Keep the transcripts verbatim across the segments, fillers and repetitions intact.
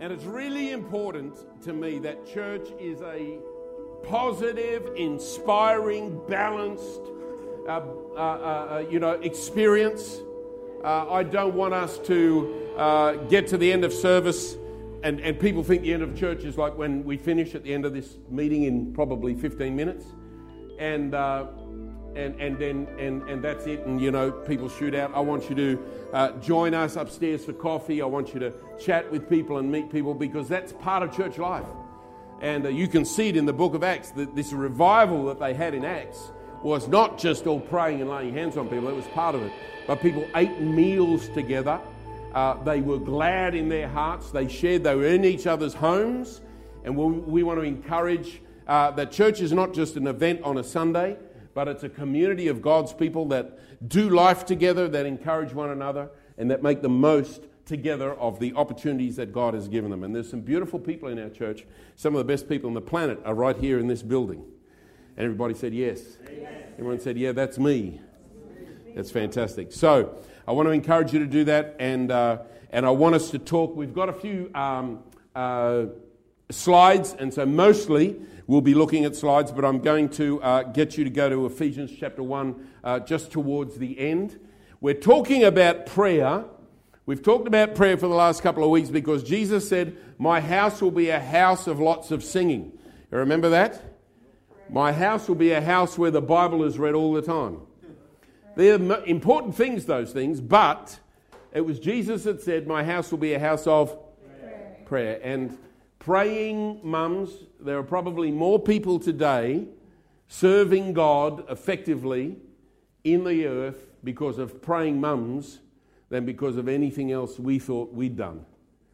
And it's really important to me that church is a positive, inspiring, balanced, uh, uh, uh, you know, experience. Uh, I don't want us to uh, get to the end of service and, and people think the end of church is like when we finish at the end of this meeting in probably fifteen minutes. And uh, and and then and, and that's it, and you know, people shoot out. I want you to uh, join us upstairs for coffee. I want you to chat with people and meet people, because that's part of church life. And uh, you can see it in the book of Acts, that this revival that they had in Acts was not just all praying and laying hands on people, it was part of it. But people ate meals together. Uh, they were glad in their hearts. They shared, they were in each other's homes. And we, we want to encourage uh, that church is not just an event on a Sunday, but it's a community of God's people that do life together, that encourage one another, and that make the most together of the opportunities that God has given them. And there's some beautiful people in our church. Some of the best people on the planet are right here in this building. And everybody said yes. Amen. Everyone said, yeah, that's me. That's fantastic. So I want to encourage you to do that, and uh, and I want us to talk. We've got a few um, uh, slides, and so mostly we'll be looking at slides, but I'm going to uh, get you to go to Ephesians chapter one uh, just towards the end. We're talking about prayer. We've talked about prayer for the last couple of weeks because Jesus said, my house will be a house of lots of singing. You remember that? My house will be a house where the Bible is read all the time. They're important things, those things, but it was Jesus that said, my house will be a house of prayer. prayer. And praying mums, there are probably more people today serving God effectively in the earth because of praying mums than because of anything else we thought we'd done.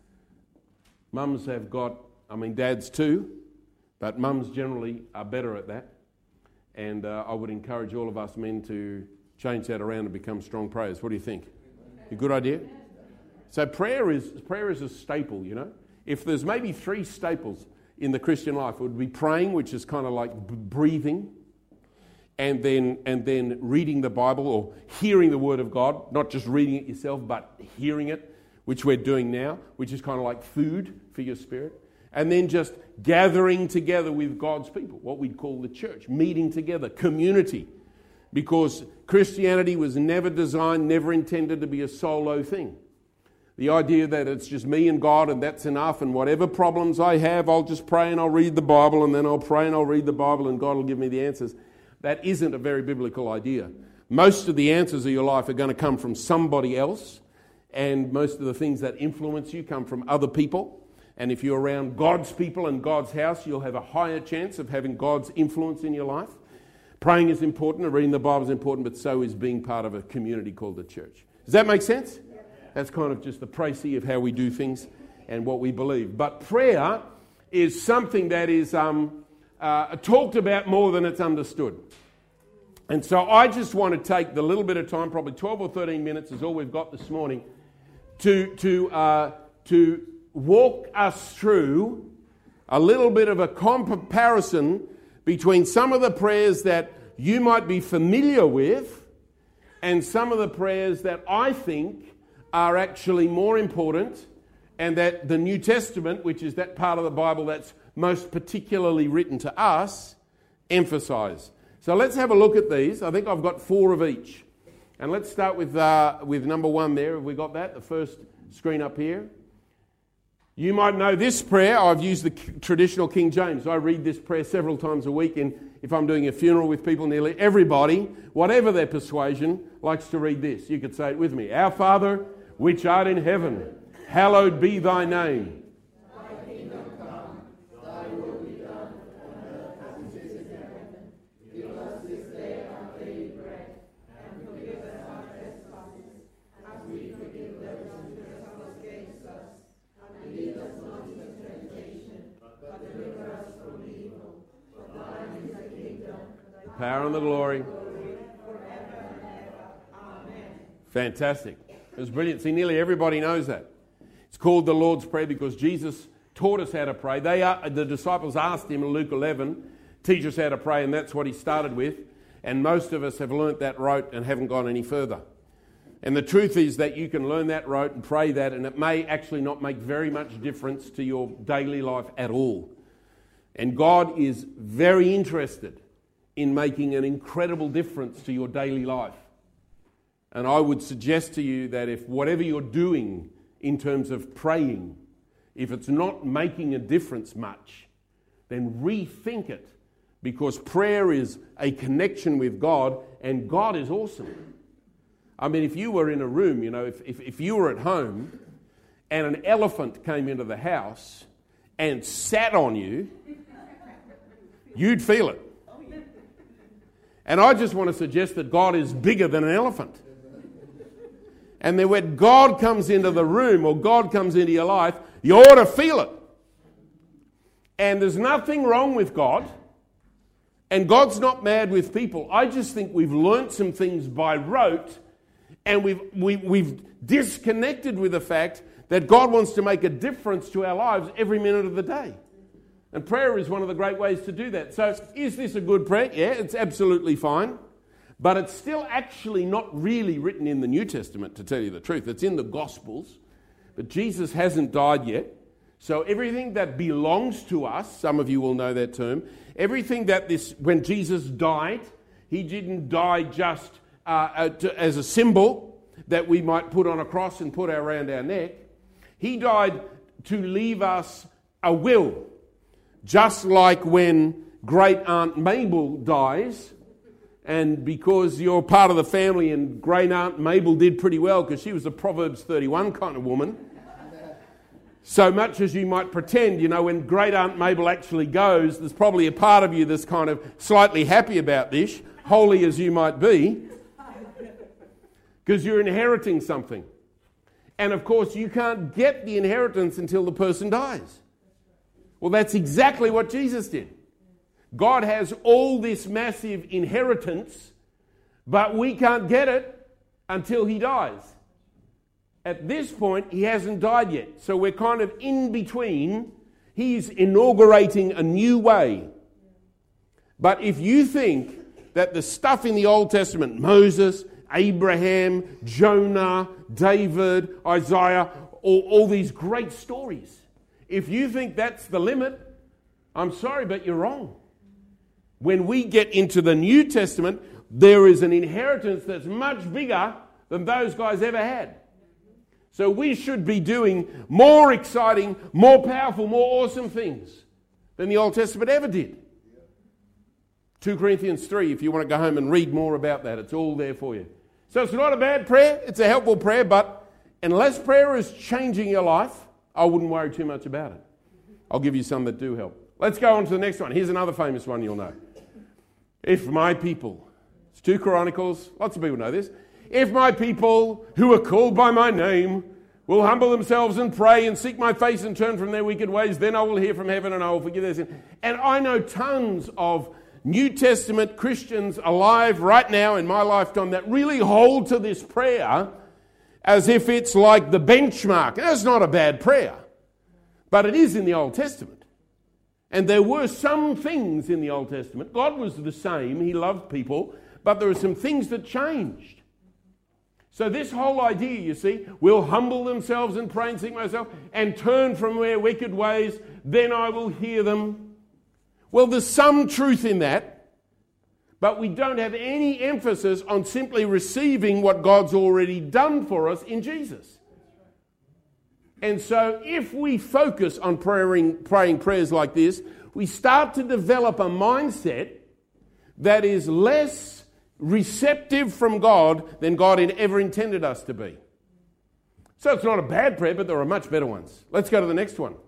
Mums have got, I mean dads too, but mums generally are better at that. And uh, I would encourage all of us men to change that around and become strong prayers. What do you think? A good idea? So prayer is prayer is a staple, you know. If there's maybe three staples in the Christian life, it would be praying, which is kind of like b- breathing, and then and then reading the Bible or hearing the Word of God, not just reading it yourself, but hearing it, which we're doing now, which is kind of like food for your spirit. And then just gathering together with God's people, what we'd call the church, meeting together, community. Because Christianity was never designed, never intended to be a solo thing. The idea that it's just me and God and that's enough, and whatever problems I have, I'll just pray and I'll read the Bible, and then I'll pray and I'll read the Bible and God will give me the answers. That isn't a very biblical idea. Most of the answers of your life are going to come from somebody else, and most of the things that influence you come from other people. And if you're around God's people and God's house, you'll have a higher chance of having God's influence in your life. Praying is important, and reading the Bible is important, but so is being part of a community called the church. Does that make sense? Yeah. That's kind of just the précis of how we do things and what we believe. But prayer is something that is um, uh, talked about more than it's understood. And so I just want to take the little bit of time, probably twelve or thirteen minutes is all we've got this morning, to to uh, to walk us through a little bit of a comparison between some of the prayers that you might be familiar with and some of the prayers that I think are actually more important, and that the New Testament, which is that part of the Bible that's most particularly written to us, emphasize. So let's have a look at these. I think I've got four of each. And let's start with uh, with number one there. Have we got that? The first screen up here. You might know this prayer. I've used the traditional King James. I read this prayer several times a week, and if I'm doing a funeral with people, nearly everybody, whatever their persuasion, likes to read this. You could say it with me. Our Father, which art in heaven, hallowed be thy name. Thy kingdom come, thy will be done on earth as it is in heaven. Give us this day our daily bread, and forgive us our trespasses, as we forgive those who trespass against us. And lead us not into temptation, but deliver us from evil. For thine is the kingdom, the power and the glory. forever and ever. Amen. Fantastic. It was brilliant. See, nearly everybody knows that. It's called the Lord's Prayer because Jesus taught us how to pray. They are, the disciples asked him in Luke eleven, teach us how to pray, and that's what he started with. And most of us have learnt that rote and haven't gone any further. And the truth is that you can learn that rote and pray that, and it may actually not make very much difference to your daily life at all. And God is very interested in making an incredible difference to your daily life. And I would suggest to you that if whatever you're doing in terms of praying, if it's not making a difference much, then rethink it, because prayer is a connection with God, and God is awesome. I mean, if you were in a room, you know, if, if, if you were at home and an elephant came into the house and sat on you, you'd feel it. And I just want to suggest that God is bigger than an elephant. And then when God comes into the room or God comes into your life, you ought to feel it. And there's nothing wrong with God. And God's not mad with people. I just think we've learnt some things by rote, and we've, we, we've disconnected with the fact that God wants to make a difference to our lives every minute of the day. And prayer is one of the great ways to do that. So is this a good prayer? Yeah, it's absolutely fine. But it's still actually not really written in the New Testament, to tell you the truth. It's in the Gospels. But Jesus hasn't died yet. So everything that belongs to us, some of you will know that term, everything that this, when Jesus died, he didn't die just uh, uh, to, as a symbol that we might put on a cross and put around our neck. He died to leave us a will. Just like when Great Aunt Mabel dies, and because you're part of the family and Great Aunt Mabel did pretty well because she was a Proverbs thirty-one kind of woman, so much as you might pretend, you know, when Great Aunt Mabel actually goes, there's probably a part of you that's kind of slightly happy about this, holy as you might be, because you're inheriting something. And of course, you can't get the inheritance until the person dies. Well, that's exactly what Jesus did. God has all this massive inheritance, but we can't get it until he dies. At this point, he hasn't died yet. So we're kind of in between. He's inaugurating a new way. But if you think that the stuff in the Old Testament, Moses, Abraham, Jonah, David, Isaiah, all, all these great stories, if you think that's the limit, I'm sorry, but you're wrong. When we get into the New Testament, there is an inheritance that's much bigger than those guys ever had. So we should be doing more exciting, more powerful, more awesome things than the Old Testament ever did. Second Corinthians three, if you want to go home and read more about that, it's all there for you. So it's not a bad prayer, it's a helpful prayer, but unless prayer is changing your life, I wouldn't worry too much about it. I'll give you some that do help. Let's go on to the next one. Here's another famous one you'll know. If my people, it's two Chronicles, lots of people know this. If my people who are called by my name will humble themselves and pray and seek my face and turn from their wicked ways, then I will hear from heaven and I will forgive their sin. And I know tons of New Testament Christians alive right now in my lifetime that really hold to this prayer as if it's like the benchmark. That's not a bad prayer, but it is in the Old Testament. And there were some things in the Old Testament. God was the same. He loved people, but there were some things that changed. So this whole idea, you see, will humble themselves and pray and seek myself and turn from their wicked ways, then I will hear them. Well, there's some truth in that, but we don't have any emphasis on simply receiving what God's already done for us in Jesus. And so if we focus on praying, praying prayers like this, we start to develop a mindset that is less receptive from God than God ever intended us to be. So it's not a bad prayer, but there are much better ones. Let's go to the next one.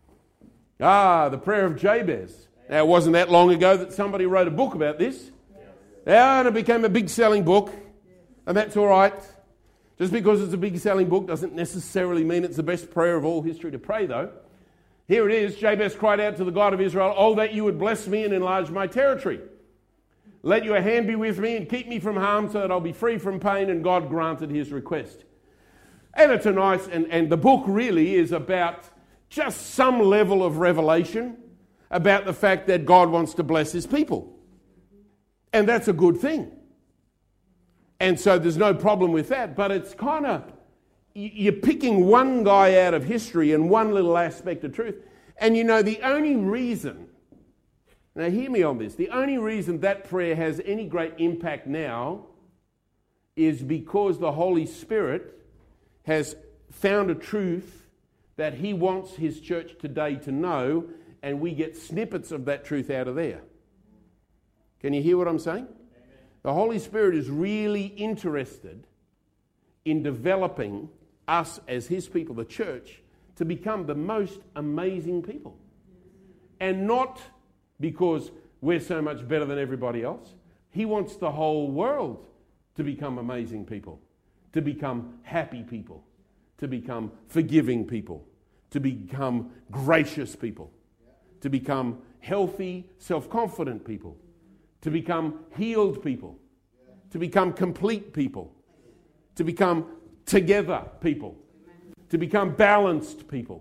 Ah, the prayer of Jabez. Now, it wasn't that long ago that somebody wrote a book about this. Yeah, and it became a big selling book, and that's all right. Just because it's a big selling book doesn't necessarily mean it's the best prayer of all history to pray, though. Here it is. Jabez cried out to the God of Israel, "Oh, that you would bless me and enlarge my territory. Let your hand be with me and keep me from harm so that I'll be free from pain." And God granted his request. And it's a nice, and, and the book really is about just some level of revelation about the fact that God wants to bless his people. And that's a good thing. And so there's no problem with that, but it's kind of, you're picking one guy out of history and one little aspect of truth. And you know, the only reason, now hear me on this, the only reason that prayer has any great impact now is because the Holy Spirit has found a truth that he wants his church today to know, and we get snippets of that truth out of there. Can you hear what I'm saying? Amen. The Holy Spirit is really interested in developing us as his people, the church, to become the most amazing people. And not because we're so much better than everybody else. He wants the whole world to become amazing people, to become happy people, to become forgiving people, to become gracious people, to become healthy, self-confident people, to become healed people, to become complete people, to become together people, to become balanced people.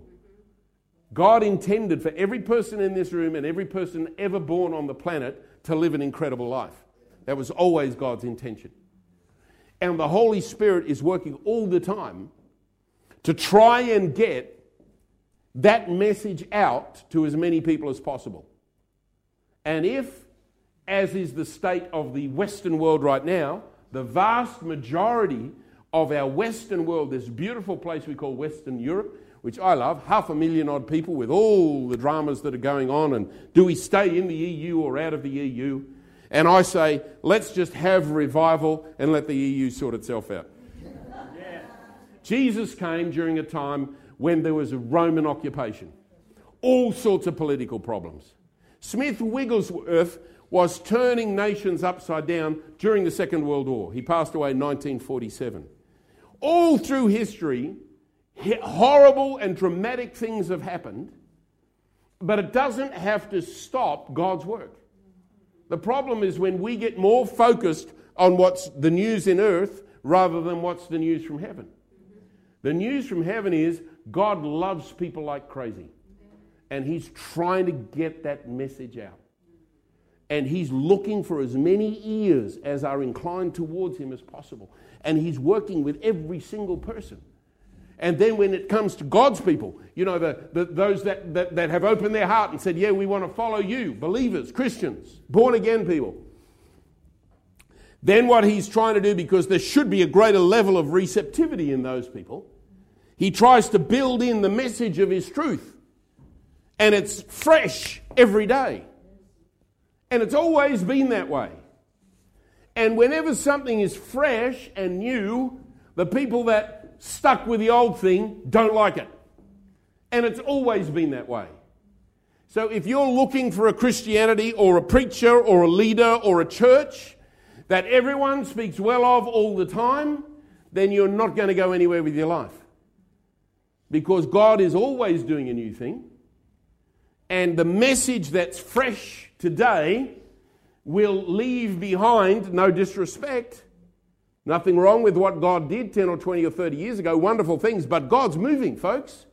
God intended for every person in this room and every person ever born on the planet to live an incredible life. That was always God's intention. And the Holy Spirit is working all the time to try and get that message out to as many people as possible. And if, as is the state of the Western world right now, the vast majority of our Western world, this beautiful place we call Western Europe, which I love, half a million odd people with all the dramas that are going on, and do we stay in the E U or out of the E U? And I say, let's just have revival and let the E U sort itself out. Yeah. Jesus came during a time when there was a Roman occupation. All sorts of political problems. Smith Wigglesworth was turning nations upside down during the Second World War. He passed away in nineteen forty-seven. All through history, horrible and dramatic things have happened, but it doesn't have to stop God's work. The problem is when we get more focused on what's the news in earth rather than what's the news from heaven. The news from heaven is God loves people like crazy. And he's trying to get that message out. And he's looking for as many ears as are inclined towards him as possible. And he's working with every single person. And then when it comes to God's people, you know, the, the, those that, that, that have opened their heart and said, yeah, we want to follow you, believers, Christians, born again people. Then what he's trying to do, because there should be a greater level of receptivity in those people, he tries to build in the message of his truth. And it's fresh every day. And it's always been that way. And whenever something is fresh and new, the people that stuck with the old thing don't like it. And it's always been that way. So if you're looking for a Christianity or a preacher or a leader or a church that everyone speaks well of all the time, then you're not going to go anywhere with your life. Because God is always doing a new thing. And the message that's fresh today will leave behind, no disrespect, nothing wrong with what God did ten or twenty or thirty years ago, wonderful things, but God's moving, folks.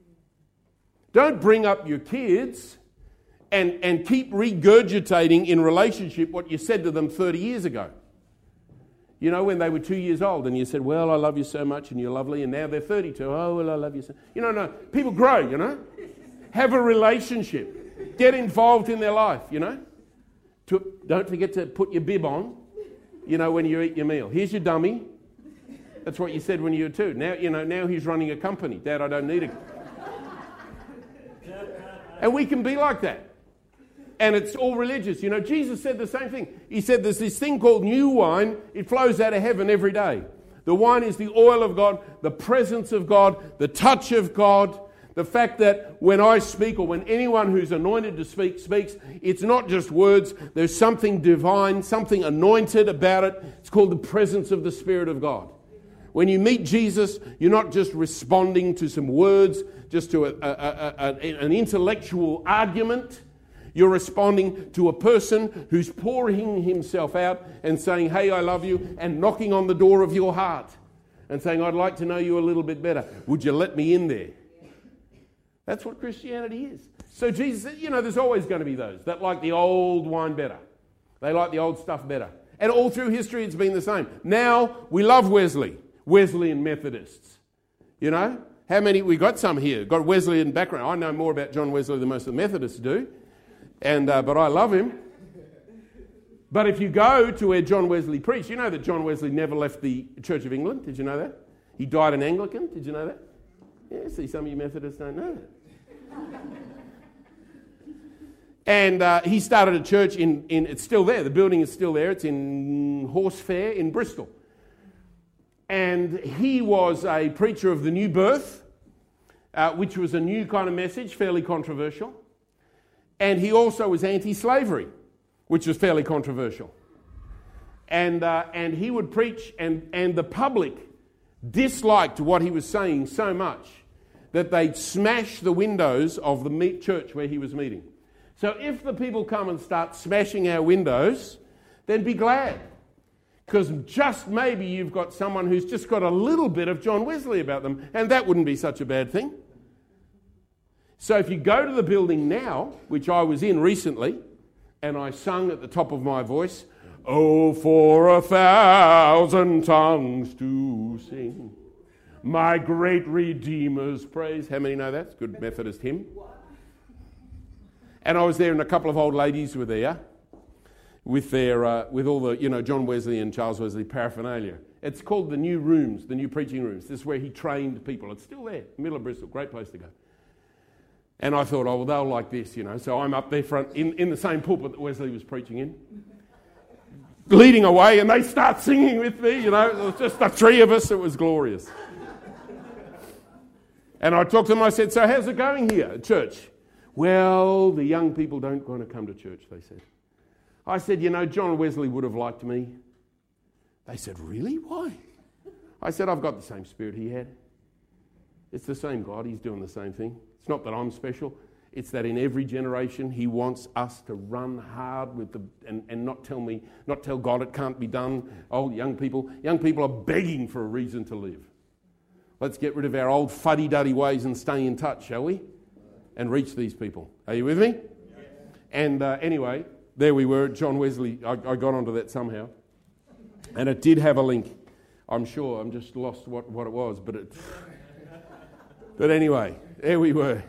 Don't bring up your kids and, and keep regurgitating in relationship what you said to them thirty years ago. You know, when they were two years old and you said, well, I love you so much and you're lovely, and now they're thirty-two. Oh, well, I love you so much. You know, no, people grow, you know. Have a relationship. Get involved in their life, you know. To, don't forget to put your bib on, you know, when you eat your meal. Here's your dummy. That's what you said when you were two. Now, you know, now he's running a company. Dad, I don't need a... And we can be like that. And it's all religious. You know, Jesus said the same thing. He said there's this thing called new wine. It flows out of heaven every day. The wine is the oil of God, the presence of God, the touch of God. The fact that when I speak, or when anyone who's anointed to speak speaks, it's not just words. There's something divine, something anointed about it. It's called the presence of the Spirit of God. When you meet Jesus, you're not just responding to some words, just to a, a, a, a, an intellectual argument. You're responding to a person who's pouring himself out and saying, hey, I love you, and knocking on the door of your heart and saying, I'd like to know you a little bit better. Would you let me in there? That's what Christianity is. So Jesus said, you know, there's always going to be those that like the old wine better. They like the old stuff better. And all through history it's been the same. Now we love Wesley, Wesleyan Methodists. You know? How many? We got some here, got Wesleyan background. I know more about John Wesley than most of the Methodists do. And uh, but I love him. But if you go to where John Wesley preached, you know that John Wesley never left the Church of England. Did you know that? He died an Anglican. Did you know that? Yeah, see, some of you Methodists don't know that. And uh, he started a church in, in, it's still there. The building is still there. It's in Horse Fair in Bristol. And he was a preacher of the new birth, uh, which was a new kind of message, fairly controversial. And he also was anti-slavery, which was fairly controversial. And uh, and he would preach, and, and the public disliked what he was saying so much that they'd smash the windows of the meet church where he was meeting. So if the people come and start smashing our windows, then be glad. Because just maybe you've got someone who's just got a little bit of John Wesley about them, and that wouldn't be such a bad thing. So if you go to the building now, which I was in recently, and I sung at the top of my voice, "Oh, for a thousand tongues to sing my great Redeemer's praise." How many know that? It's a good Methodist hymn. And I was there, and a couple of old ladies were there with their uh, with all the, you know, John Wesley and Charles Wesley paraphernalia. It's called the New Rooms, the New Preaching Rooms. This is where he trained people. It's still there, middle of Bristol. Great place to go. And I thought, oh, well, they'll like this, you know. So I'm up there front in, in the same pulpit that Wesley was preaching in, leading away, and they start singing with me, you know. It was just the three of us. It was glorious. And I talked to them. I said, "So how's it going here at church?" "Well, the young people don't want to come to church," they said. I said, "You know, John Wesley would have liked me." They said, "Really? Why?" I said, "I've got the same spirit he had. It's the same God. He's doing the same thing. It's not that I'm special. It's that in every generation he wants us to run hard with the and, and not tell me, not tell God it can't be done. Old young people, young people are begging for a reason to live. Let's get rid of our old fuddy-duddy ways and stay in touch, shall we? And reach these people. Are you with me?" Yes. And uh, anyway, there we were, John Wesley. I, I got onto that somehow. And it did have a link. I'm sure. I'm just lost what, what it was. But it. But anyway, there we were.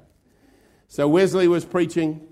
So Wesley was preaching.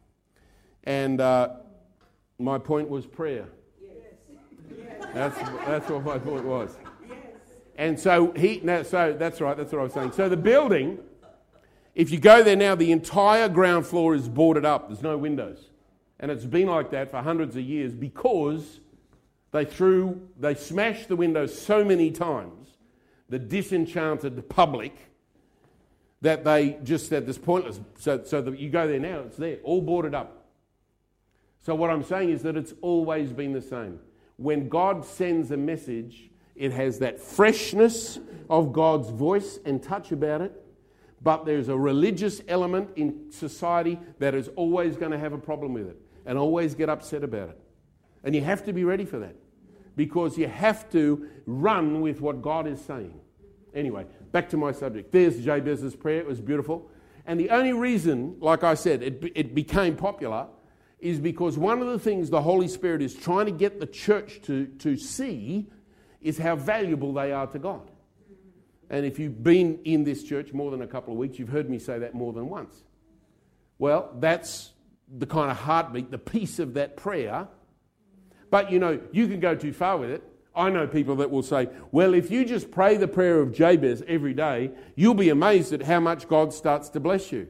And uh, my point was prayer. Yes. That's, that's what my point was. Yes. And so he... No, so that's right. That's what I was saying. So the building... If you go there now, the entire ground floor is boarded up. There's no windows. And it's been like that for hundreds of years because they threw, they smashed the windows so many times, the disenchanted public, that they just said this pointless. So, so that you go there now, it's there, all boarded up. So what I'm saying is that it's always been the same. When God sends a message, it has that freshness of God's voice and touch about it. But there's a religious element in society that is always going to have a problem with it and always get upset about it. And you have to be ready for that because you have to run with what God is saying. Anyway, back to my subject. There's Jabez's prayer. It was beautiful. And the only reason, like I said, it, it became popular is because one of the things the Holy Spirit is trying to get the church to, to see is how valuable they are to God. And if you've been in this church more than a couple of weeks, you've heard me say that more than once. Well, that's the kind of heartbeat, the piece of that prayer. But, you know, you can go too far with it. I know people that will say, well, if you just pray the prayer of Jabez every day, you'll be amazed at how much God starts to bless you.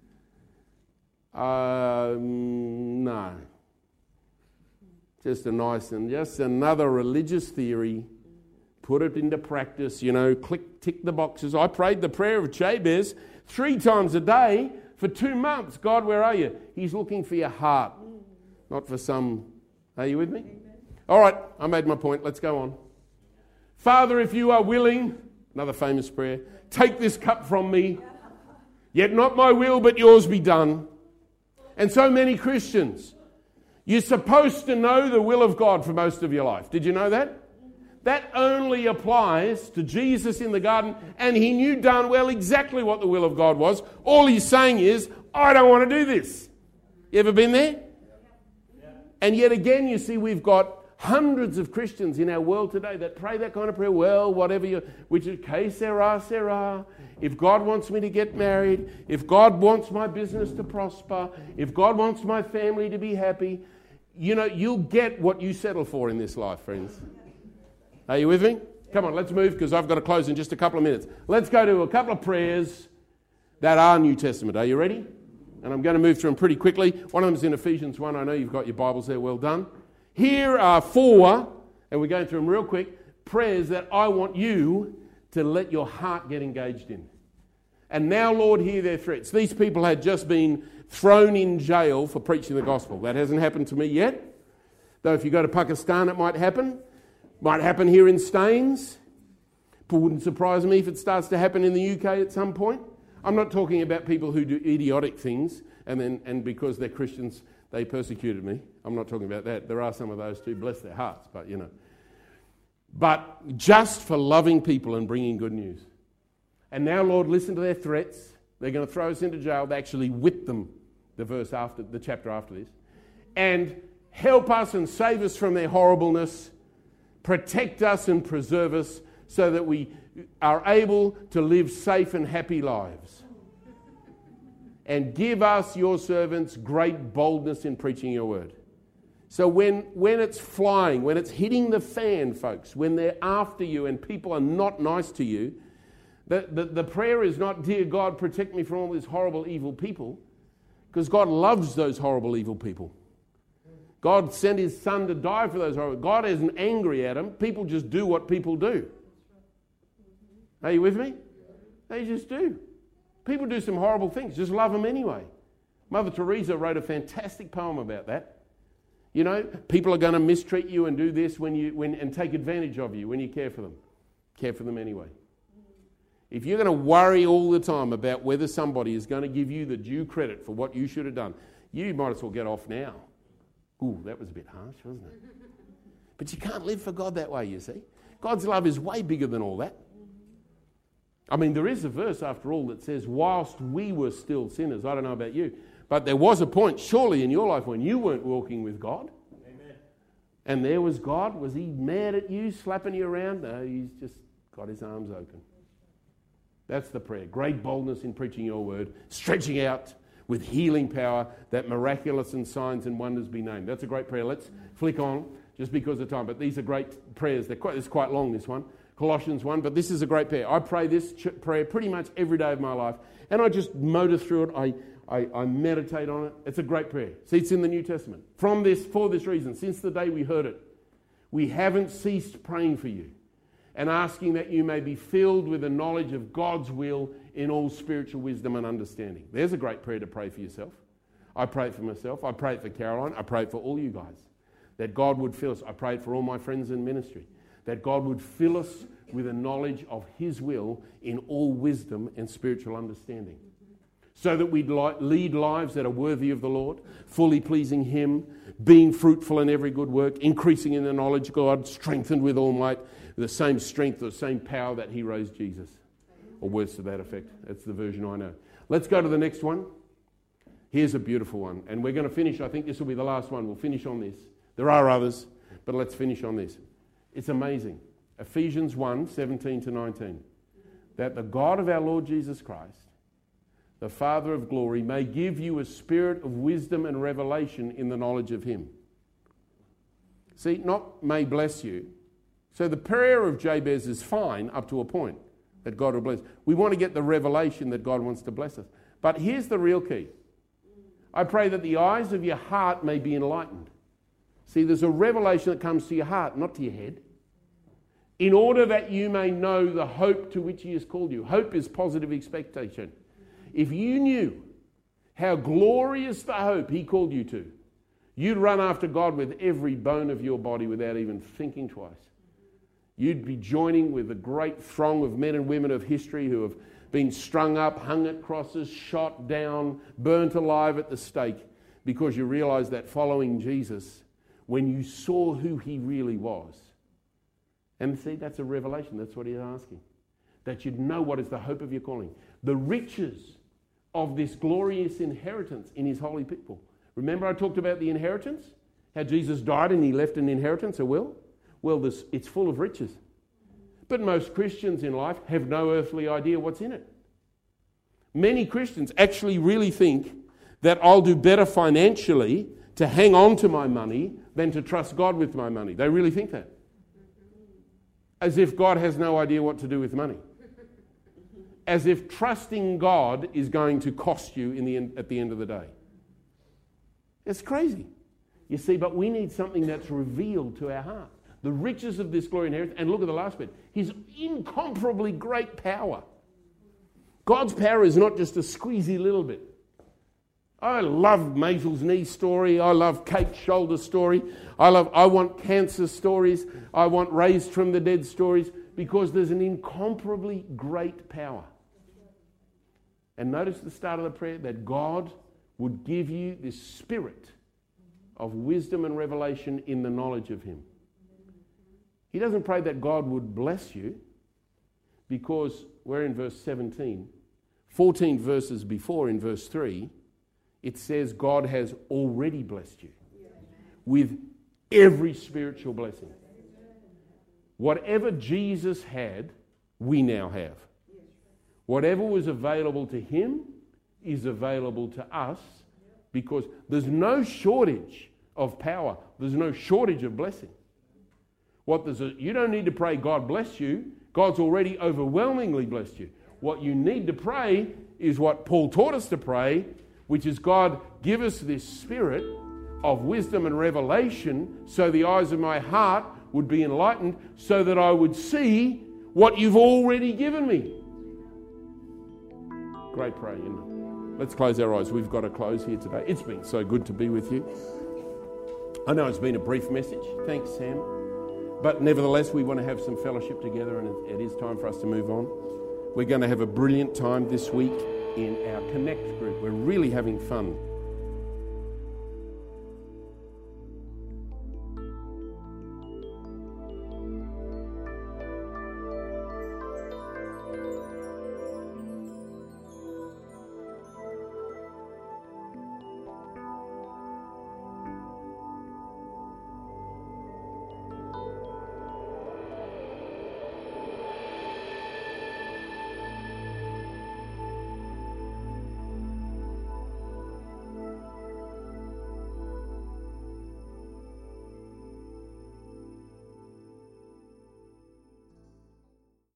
Uh, no. Just a nice and just another religious theory. Put it into practice, you know, click, tick the boxes. I prayed the prayer of Jabez three times a day for two months. God, where are you? He's looking for your heart, not for some... Are you with me? Amen. All right, I made my point. Let's go on. Father, if you are willing, another famous prayer, take this cup from me, yet not my will, but yours be done. And so many Christians, you're supposed to know the will of God for most of your life. Did you know that? That only applies to Jesus in the garden, and he knew darn well exactly what the will of God was. All he's saying is, I don't want to do this. You ever been there? And yet again, you see, we've got hundreds of Christians in our world today that pray that kind of prayer. Well, whatever you, which is que sera, sera. If God wants me to get married, if God wants my business to prosper, if God wants my family to be happy, you know, you'll get what you settle for in this life, friends. Are you with me? Come on, let's move because I've got to close in just a couple of minutes. Let's go to a couple of prayers that are New Testament. Are you ready? And I'm going to move through them pretty quickly. One of them is in Ephesians one. I know you've got your Bibles there. Well done. Here are four, and we're going through them real quick, prayers that I want you to let your heart get engaged in. And now, Lord, hear their threats. These people had just been thrown in jail for preaching the gospel. That hasn't happened to me yet. Though if you go to Pakistan, it might happen. Might happen here in Staines. It wouldn't surprise me if it starts to happen in the U K at some point. I'm not talking about people who do idiotic things and then and because they're Christians, they persecuted me. I'm not talking about that. There are some of those too, bless their hearts, but you know. But just for loving people and bringing good news. And now, Lord, listen to their threats. They're going to throw us into jail. They actually whip them, the verse after, the chapter after this. And help us and save us from their horribleness. Protect us and preserve us so that we are able to live safe and happy lives. And give us, your servants, great boldness in preaching your word. So when, when it's flying, when it's hitting the fan, folks, when they're after you and people are not nice to you, the, the, the prayer is not, dear God, protect me from all these horrible, evil people, because God loves those horrible, evil people. God sent his son to die for those horrible. God isn't angry at them. People just do what people do. Are you with me? They just do. People do some horrible things. Just love them anyway. Mother Teresa wrote a fantastic poem about that. You know, people are going to mistreat you and do this when you when and take advantage of you when you care for them. Care for them anyway. If you're going to worry all the time about whether somebody is going to give you the due credit for what you should have done, you might as well get off now. Ooh, that was a bit harsh, wasn't it? But you can't live for God that way, you see. God's love is way bigger than all that. I mean, there is a verse, after all, that says, whilst we were still sinners, I don't know about you, but there was a point, surely, in your life when you weren't walking with God. Amen. And there was God. Was he mad at you, slapping you around? No, he's just got his arms open. That's the prayer. Great boldness in preaching your word, stretching out with healing power, that miraculous and signs and wonders be named. That's a great prayer. Let's flick on, just because of time. But these are great prayers. They're quite, it's quite long, this one. Colossians one, but this is a great prayer. I pray this ch- prayer pretty much every day of my life, and I just motor through it. I, I, I meditate on it. It's a great prayer. See, it's in the New Testament. From this, for this reason, since the day we heard it, we haven't ceased praying for you and asking that you may be filled with the knowledge of God's will in all spiritual wisdom and understanding. There's a great prayer to pray for yourself. I pray it for myself. I pray it for Caroline. I pray it for all you guys, that God would fill us. I pray it for all my friends in ministry, that God would fill us with a knowledge of his will in all wisdom and spiritual understanding, so that we'd lead lives that are worthy of the Lord, fully pleasing him, being fruitful in every good work, increasing in the knowledge of God, strengthened with all might, the same strength, the same power that he raised Jesus. Or words to that effect. That's the version I know. Let's go to the next one. Here's a beautiful one. And we're going to finish. I think this will be the last one. We'll finish on this. There are others, but let's finish on this. It's amazing. Ephesians one, seventeen to nineteen. That the God of our Lord Jesus Christ, the Father of glory, may give you a spirit of wisdom and revelation in the knowledge of him. See, not may bless you. So the prayer of Jabez is fine up to a point, that God will bless. We want to get the revelation that God wants to bless us. But here's the real key. I pray that the eyes of your heart may be enlightened. See, there's a revelation that comes to your heart, not to your head. In order that you may know the hope to which he has called you. Hope is positive expectation. If you knew how glorious the hope he called you to, you'd run after God with every bone of your body without even thinking twice. You'd be joining with the great throng of men and women of history who have been strung up, hung at crosses, shot down, burnt alive at the stake, because you realise that following Jesus, when you saw who he really was. And see, that's a revelation. That's what he's asking. That you'd know what is the hope of your calling. The riches of this glorious inheritance in his holy people. Remember I talked about the inheritance? How Jesus died and he left an inheritance, a will? Well, this, it's full of riches. But most Christians in life have no earthly idea what's in it. Many Christians actually really think that I'll do better financially to hang on to my money than to trust God with my money. They really think that. As if God has no idea what to do with money. As if trusting God is going to cost you in the end, at the end of the day. It's crazy. You see, but we need something that's revealed to our heart. The riches of this glory inheritance, and look at the last bit, his incomparably great power. God's power is not just a squeezy little bit. I love Maisel's knee story. I love Kate's shoulder story. I love. I want cancer stories. I want raised from the dead stories, because there's an incomparably great power. And notice the start of the prayer, that God would give you this spirit of wisdom and revelation in the knowledge of him. He doesn't pray that God would bless you, because we're in verse seventeen. fourteen verses before, in verse three, it says God has already blessed you with every spiritual blessing. Whatever Jesus had, we now have. Whatever was available to him is available to us, because there's no shortage of power. There's no shortage of blessing. What there's a, you don't need to pray, God bless you. God's already overwhelmingly blessed you. What you need to pray is what Paul taught us to pray, which is, God, give us this spirit of wisdom and revelation, so the eyes of my heart would be enlightened, so that I would see what you've already given me. Great prayer, isn't it? Let's close our eyes. We've got to close here today. It's been so good to be with you. I know it's been a brief message. Thanks, Sam. But nevertheless, we want to have some fellowship together, and it is time for us to move on. We're going to have a brilliant time this week in our Connect group. We're really having fun.